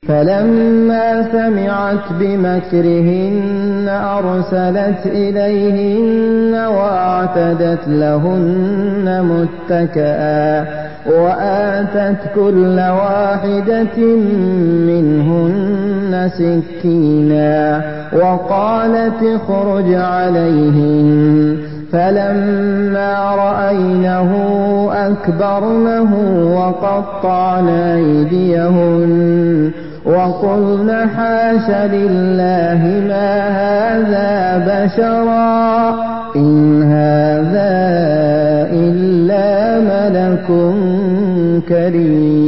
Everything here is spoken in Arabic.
فلما سمعت بمكرهن أرسلت إليهن وأعتدت لهن متكئا وآتت كل واحدة منهن سكينا وقالت اخرج عليهن فلما رأينه أكبرنه وقطعن أيديهن وقلن حاش لله ما هذا بشرا إن هذا إلا ملك كريم.